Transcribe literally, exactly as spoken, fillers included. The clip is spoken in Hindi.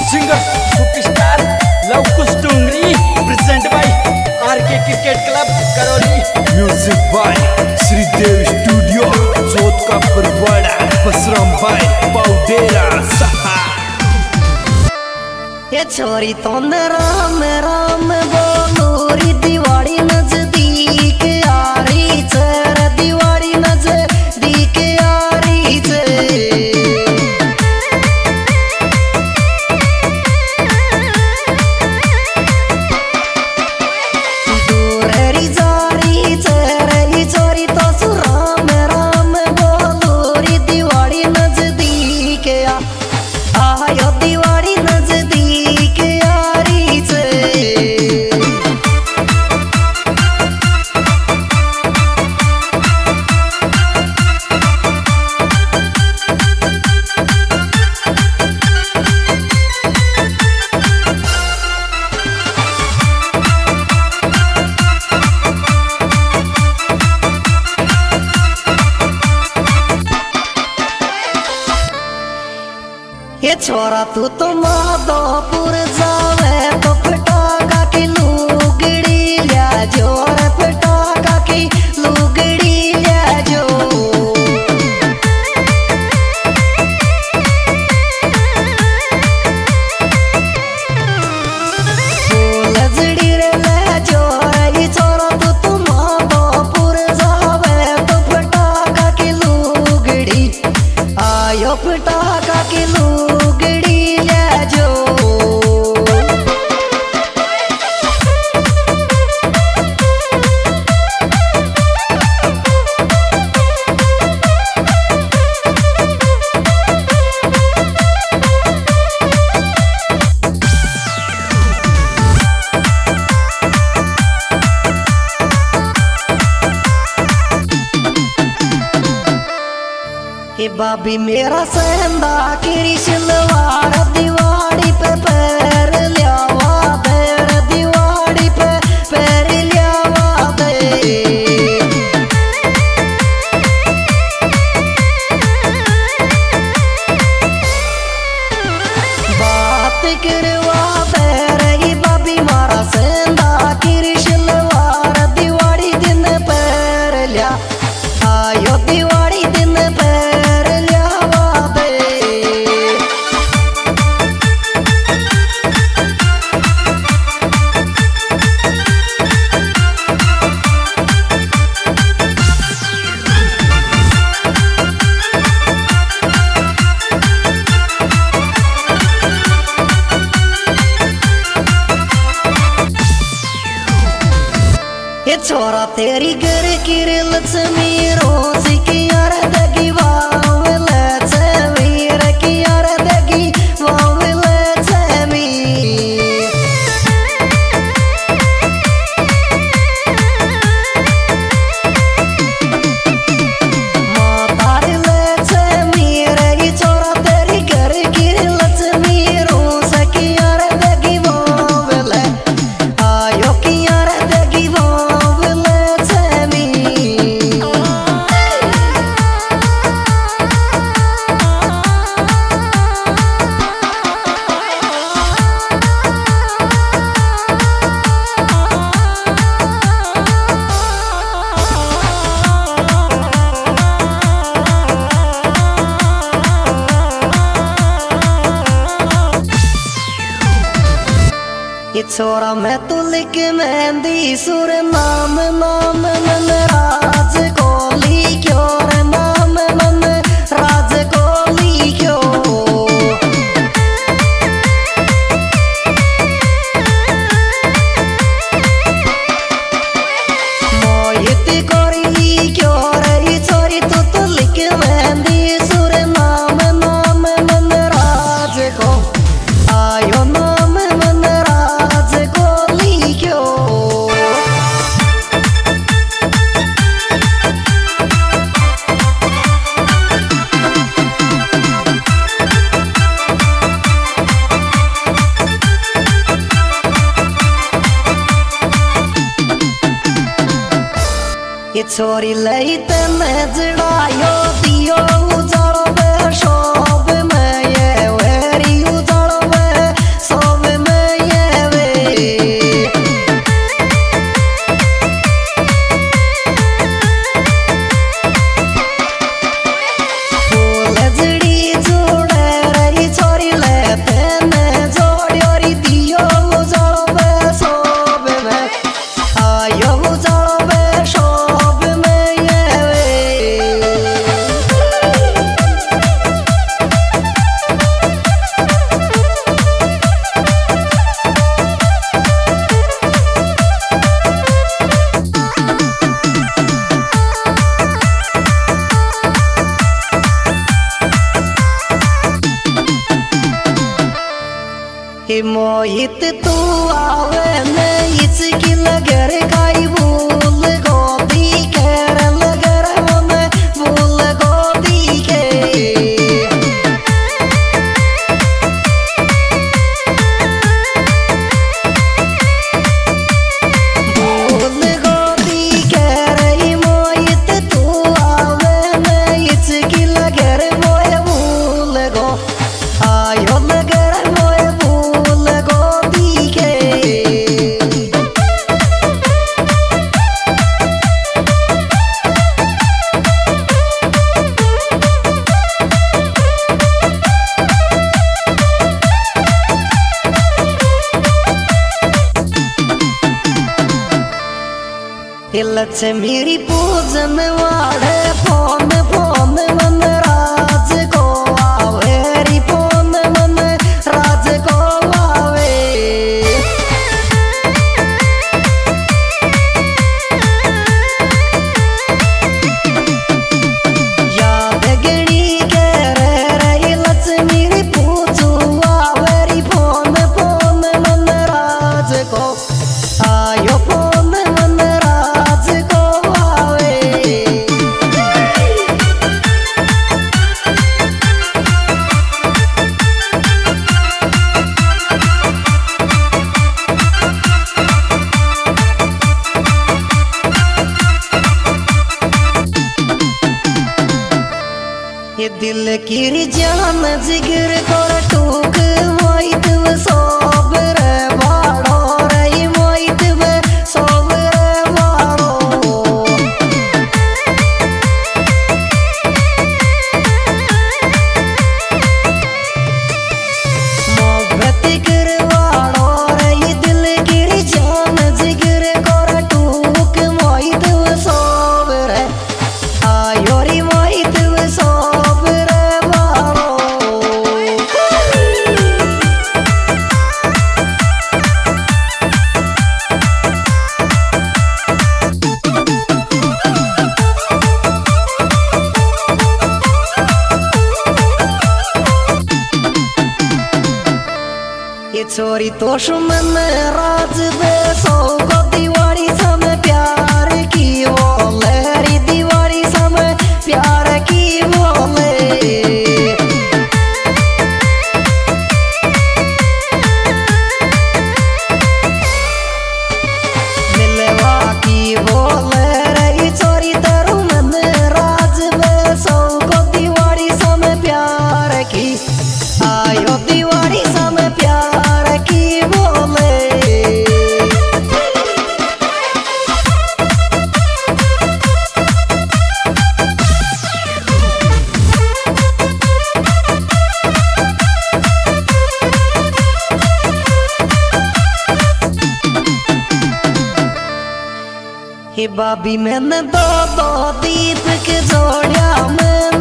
Singer superstar Lavkush Dongri present by RK cricket club Karauli. Music by Shridev studio जोत का परवाड़ा बसराम भाई पाउडेरा सहा। ये छोरी तो राम राम बोलोरी दिवाली नजदीक आ रही है, दिवाली नजदीक आ रही है। ये छोरा तू तो माधोपुर जावे तो पटाखा की लुगड़ी लिया जो, रे पटाखा की लुगड़ी लिया जो। फूलझड़ी रे ले जो, ये छोरा तू तो माधोपुर जावे तो पटाखा की लुगड़ी आयो, पटाखा की लुगड़ी ले जो। हे बाबी मेरा सहंदा की शलवार दिवाड़ी पे पैर लियावा दे, दिवाड़ी पे पैर लियावा दे। बात करवा दे रही बाबी मारा सहंदा की शलवार दिवाड़ी दिन पैर लिया आयो, दिवाड़ी दिन पैर ये छोरा तेरी घर की लक्ष्मी रोजी की यार दगी वावल वीर की यार दगी वावल छमी। मातार ले छमी रे छोरा तेरी घर की लक्ष्मी रोज की यार दगी वावल आयो की यार दगी ये छोरा मैं तू लिख मेहंदी सुर नाम नाम मन राज कोली क्यों, रे नाम मन राज कोली क्यों। मोहित कोरी क्यों रे छोरी तू तो लिख मेहंदी सुर नाम नाम मन राज को आयो, नाम मन राज कोली क्यों। ये छोरी लई तेने जड़ायो दियो उजाड़ो बे शोभ में, ये वेरी उजाड़ो बे हे मोहित तू आवे न इसकी लगर काई भूल गोदी कर लगर मन भूल गोदी के भूल गोदी कर मोहित तू आवे न इसकी लगर मोय भूल गो आयो लगर मोय भूल गोदी के लक्ष्मी पूजन वाड़े फोन फोन मन राज को आवे फोन मन राज को आवे याद गणी कर रही लक्ष्मी पूजू आवे फोन फोन मन राज को आयो फोन मन राज को आवे ये दिल की जान जिगर कर टूक मोहित व सोब रे बाड़ो रे मोहित व सोब रे बाड़ो मोहब्बत कर बाड़ो रे ये दिल की जान जिगर कर टूक मोहित व सोब रे आयो रे मोहित व सोब रे बाड़ो ये छोरी तो सुमन राज बे सौ को दीवारी समय प्यार की बोले री दीवारी समय प्यार की बोले मिलवा की बोले रे छोरी तरु मन राज बे सौ को दीवारी समय प्यार की आयो दीवारी समय प्यार की बोले हे बाबी मैंने दो दो दीप के जोड़िया मैंने